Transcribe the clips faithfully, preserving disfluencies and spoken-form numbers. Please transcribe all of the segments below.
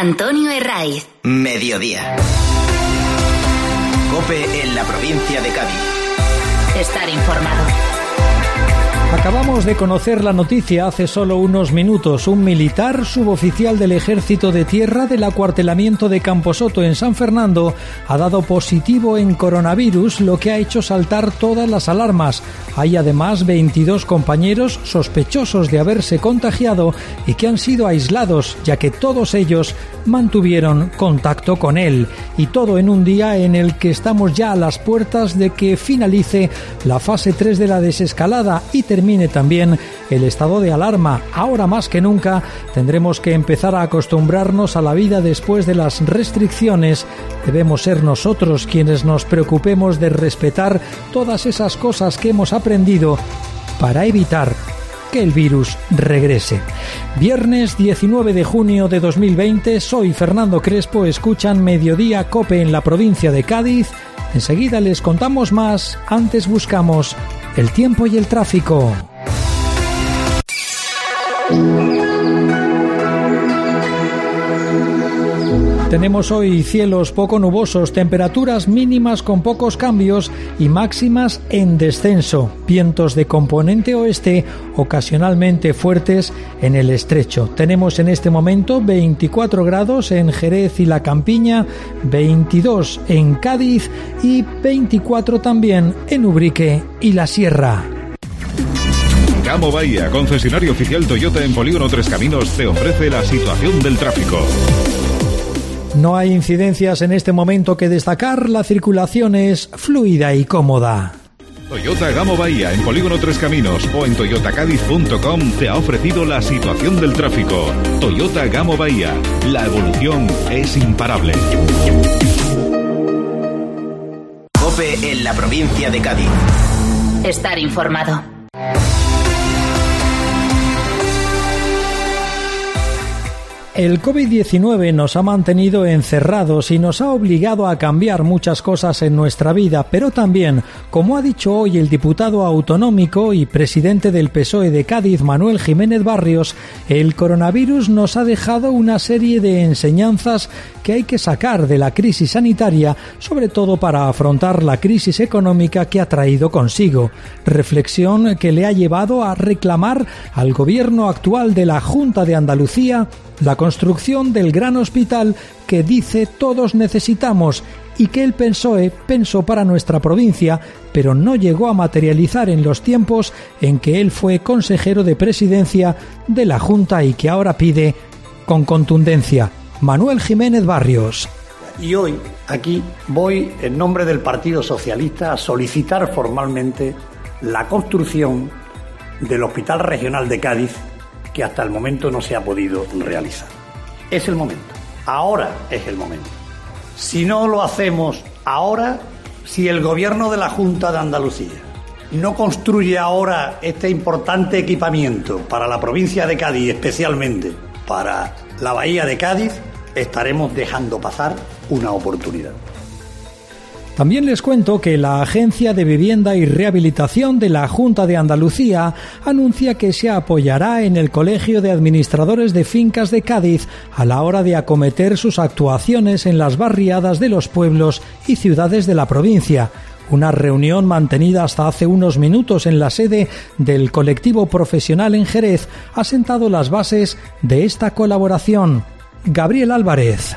Antonio Herraiz. Mediodía. COPE en la provincia de Cádiz. Estar informado. Acabamos de conocer la noticia hace solo unos minutos. Un militar suboficial del Ejército de Tierra del acuartelamiento de Camposoto en San Fernando ha dado positivo en coronavirus, lo que ha hecho saltar todas las alarmas. Hay además veintidós compañeros sospechosos de haberse contagiado y que han sido aislados, ya que todos ellos mantuvieron contacto con él. Y todo en un día en el que estamos ya a las puertas de que finalice la fase tres de la desescalada y termine Termine también el estado de alarma. Ahora más que nunca tendremos que empezar a acostumbrarnos a la vida después de las restricciones. Debemos ser nosotros quienes nos preocupemos de respetar todas esas cosas que hemos aprendido para evitar que el virus regrese. Viernes diecinueve de junio de dos mil veinte, soy Fernando Crespo, escuchan Mediodía COPE en la provincia de Cádiz. Enseguida les contamos más, antes buscamos el tiempo y el tráfico. Tenemos hoy cielos poco nubosos, temperaturas mínimas con pocos cambios y máximas en descenso. Vientos de componente oeste ocasionalmente fuertes en el estrecho. Tenemos en este momento veinticuatro grados en Jerez y La Campiña, veintidós en Cádiz y veinticuatro también en Ubrique y La Sierra. Gamo Bahía, concesionario oficial Toyota en Polígono Tres Caminos, te ofrece la situación del tráfico. No hay incidencias en este momento que destacar, la circulación es fluida y cómoda. Toyota Gamo Bahía en Polígono Tres Caminos o en toyota cádiz punto com te ha ofrecido la situación del tráfico. Toyota Gamo Bahía, la evolución es imparable. COPE en la provincia de Cádiz. Estar informado. El covid diecinueve nos ha mantenido encerrados y nos ha obligado a cambiar muchas cosas en nuestra vida, pero también, como ha dicho hoy el diputado autonómico y presidente del P S O E de Cádiz, Manuel Jiménez Barrios, el coronavirus nos ha dejado una serie de enseñanzas que hay que sacar de la crisis sanitaria, sobre todo para afrontar la crisis económica que ha traído consigo. Reflexión que le ha llevado a reclamar al gobierno actual de la Junta de Andalucía la construcción del gran hospital que dice todos necesitamos y que el P S O E pensó para nuestra provincia, pero no llegó a materializar en los tiempos en que él fue consejero de presidencia de la Junta y que ahora pide con contundencia. Manuel Jiménez Barrios. Y hoy aquí voy en nombre del Partido Socialista a solicitar formalmente la construcción del Hospital Regional de Cádiz, que hasta el momento no se ha podido realizar. Es el momento. Ahora es el momento. Si no lo hacemos ahora, si el gobierno de la Junta de Andalucía no construye ahora este importante equipamiento para la provincia de Cádiz, especialmente para la bahía de Cádiz, estaremos dejando pasar una oportunidad. También les cuento que la Agencia de Vivienda y Rehabilitación de la Junta de Andalucía anuncia que se apoyará en el Colegio de Administradores de Fincas de Cádiz a la hora de acometer sus actuaciones en las barriadas de los pueblos y ciudades de la provincia. Una reunión mantenida hasta hace unos minutos en la sede del colectivo profesional en Jerez ha sentado las bases de esta colaboración. Gabriel Álvarez.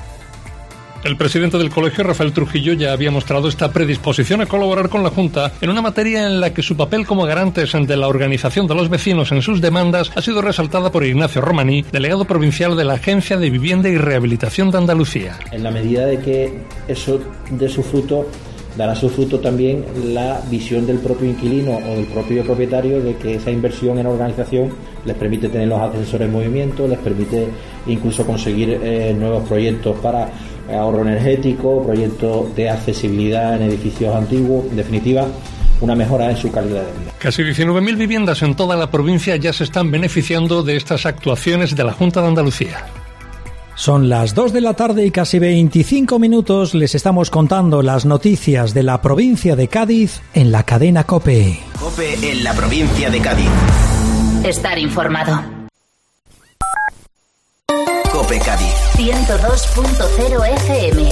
El presidente del colegio, Rafael Trujillo, ya había mostrado esta predisposición a colaborar con la Junta en una materia en la que su papel como garantes ante la organización de los vecinos en sus demandas ha sido resaltada por Ignacio Romaní, delegado provincial de la Agencia de Vivienda y Rehabilitación de Andalucía. En la medida de que eso dé su fruto, dará su fruto también la visión del propio inquilino o del propio propietario de que esa inversión en organización les permite tener los ascensores en movimiento, les permite incluso conseguir eh, nuevos proyectos para ahorro energético, proyectos de accesibilidad en edificios antiguos, en definitiva, una mejora en su calidad de vida. Casi diecinueve mil viviendas en toda la provincia ya se están beneficiando de estas actuaciones de la Junta de Andalucía. Son las dos de la tarde y casi veinticinco minutos. Les estamos contando las noticias de la provincia de Cádiz en la cadena COPE. COPE en la provincia de Cádiz. Estar informado. COPE Cádiz. ciento dos punto cero F M.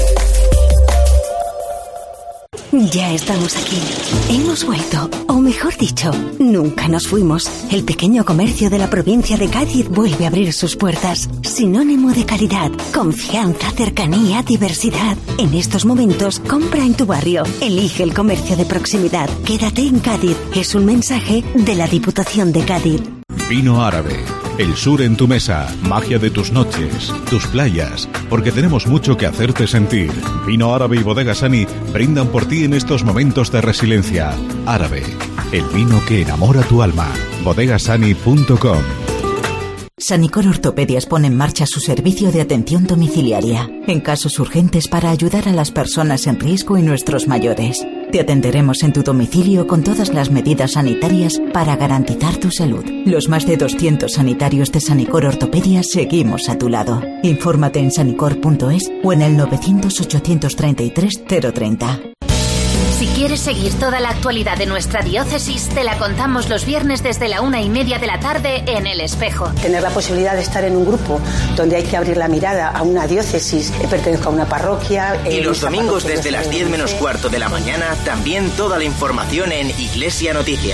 Ya estamos aquí. Hemos vuelto, o mejor dicho, nunca nos fuimos. El pequeño comercio de la provincia de Cádiz vuelve a abrir sus puertas. Sinónimo de calidad, confianza, cercanía, diversidad. En estos momentos, compra en tu barrio. Elige el comercio de proximidad. Quédate en Cádiz. Es un mensaje de la Diputación de Cádiz. Vino Árabe. El sur en tu mesa, magia de tus noches, tus playas, porque tenemos mucho que hacerte sentir. Vino Árabe y Bodega Sani brindan por ti en estos momentos de resiliencia. Árabe, el vino que enamora tu alma. bodegasani punto com. Sanicor Ortopedias pone en marcha su servicio de atención domiciliaria, en casos urgentes para ayudar a las personas en riesgo y nuestros mayores. Te atenderemos en tu domicilio con todas las medidas sanitarias para garantizar tu salud. Los más de doscientos sanitarios de Sanicor Ortopedias seguimos a tu lado. Infórmate en sanicor punto es o en el novecientos, ochocientos treinta y tres, cero treinta. Si quieres seguir toda la actualidad de nuestra diócesis, te la contamos los viernes desde la una y media de la tarde en El Espejo. Tener la posibilidad de estar en un grupo donde hay que abrir la mirada a una diócesis, pertenezco a una parroquia. Y eh, los domingos desde las diez menos cuarto de la mañana, también toda la información en Iglesia Noticia.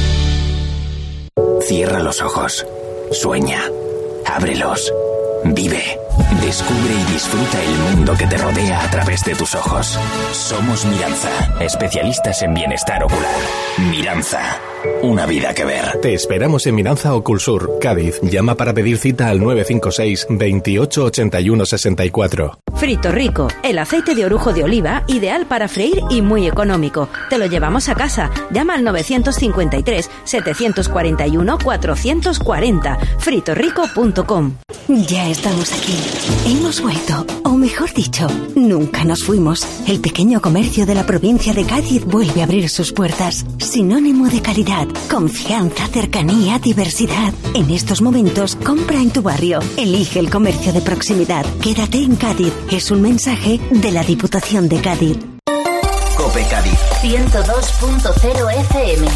Cierra los ojos, sueña, ábrelos, vive. Descubre y disfruta el mundo que te rodea a través de tus ojos. Somos Miranza, especialistas en bienestar ocular. Miranza, una vida que ver. Te esperamos en Miranza Oculsur, Cádiz. Llama para pedir cita al nueve cinco seis, veintiocho, ochenta y uno, sesenta y cuatro. Frito Rico, el aceite de orujo de oliva, ideal para freír y muy económico. Te lo llevamos a casa. Llama al novecientos cincuenta y tres, setecientos cuarenta y uno, cuatrocientos cuarenta. frito rico punto com. Ya estamos aquí. Hemos vuelto, o mejor dicho, nunca nos fuimos. El pequeño comercio de la provincia de Cádiz vuelve a abrir sus puertas. Sinónimo de calidad, confianza, cercanía, diversidad. En estos momentos, compra en tu barrio. Elige el comercio de proximidad. Quédate en Cádiz. Es un mensaje de la Diputación de Cádiz. COPE Cádiz. ciento dos punto cero F M.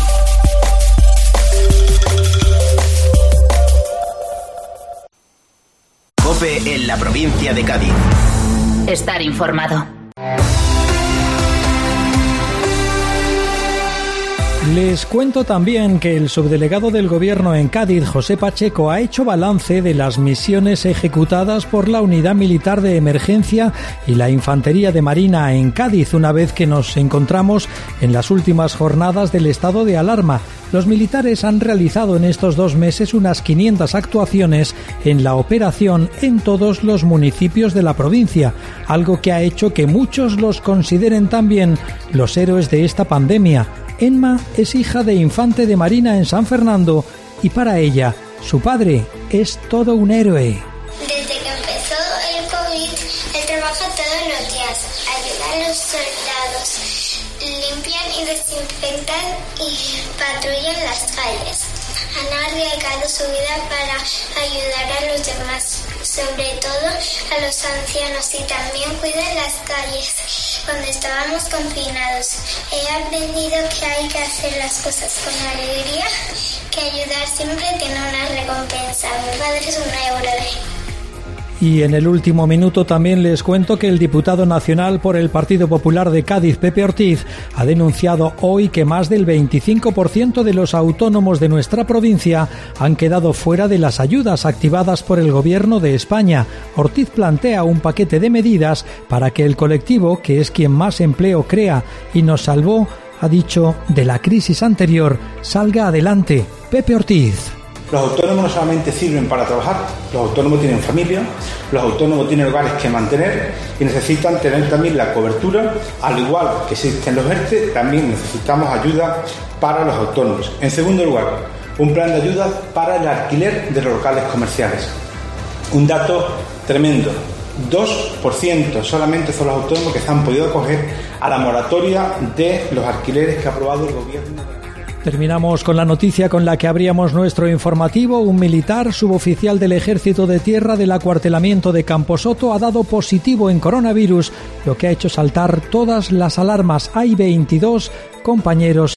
COPE en la provincia de Cádiz. Estar informado. Les cuento también que el subdelegado del Gobierno en Cádiz, José Pacheco, ha hecho balance de las misiones ejecutadas por la Unidad Militar de Emergencia y la Infantería de Marina en Cádiz, una vez que nos encontramos en las últimas jornadas del estado de alarma. Los militares han realizado en estos dos meses unas quinientas actuaciones en la operación en todos los municipios de la provincia, algo que ha hecho que muchos los consideren también los héroes de esta pandemia. Emma es hija de infante de Marina en San Fernando y para ella, su padre es todo un héroe. Desde que empezó el COVID, él trabaja todos los días, ayuda a los soldados, limpian y desinfectan y patrullan las calles. Han arriesgado su vida para ayudar a los demás, sobre todo a los ancianos, y también cuidan las calles. Cuando estábamos confinados, he aprendido que hay que hacer las cosas con alegría, que ayudar siempre tiene una recompensa. Mi padre es un héroe. Y en el último minuto también les cuento que el diputado nacional por el Partido Popular de Cádiz, Pepe Ortiz, ha denunciado hoy que más del veinticinco por ciento de los autónomos de nuestra provincia han quedado fuera de las ayudas activadas por el Gobierno de España. Ortiz plantea un paquete de medidas para que el colectivo, que es quien más empleo crea y nos salvó, ha dicho, de la crisis anterior, salga adelante. Pepe Ortiz. Los autónomos no solamente sirven para trabajar, los autónomos tienen familia, los autónomos tienen hogares que mantener y necesitan tener también la cobertura, al igual que existen los ERTE, también necesitamos ayuda para los autónomos. En segundo lugar, un plan de ayuda para el alquiler de los locales comerciales. Un dato tremendo, dos por ciento solamente son los autónomos que se han podido acoger a la moratoria de los alquileres que ha aprobado el Gobierno. Terminamos con la noticia con la que abríamos nuestro informativo. Un militar suboficial del Ejército de Tierra del acuartelamiento de Camposoto ha dado positivo en coronavirus, lo que ha hecho saltar todas las alarmas. Hay veintidós compañeros